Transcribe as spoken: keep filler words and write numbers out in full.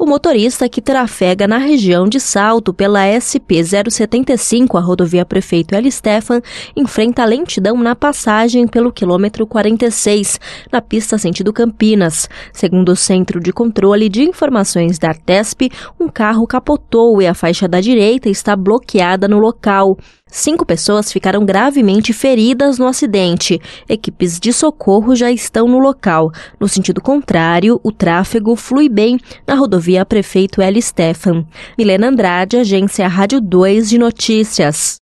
O motorista, que trafega na região de Salto pela S P zero setenta e cinco, a rodovia Prefeito Eli Stephan, enfrenta lentidão na passagem pelo quilômetro quarenta e seis, na pista sentido Campinas. Segundo o Centro de Controle de Informações da Artesp, um carro capotou e a faixa da direita está bloqueada no local. Cinco pessoas ficaram gravemente feridas no acidente. Equipes de socorro já estão no local. No sentido contrário, o tráfego flui bem na rodovia Prefeito Eli Stephan. Milena Andrade, Agência Rádio dois de Notícias.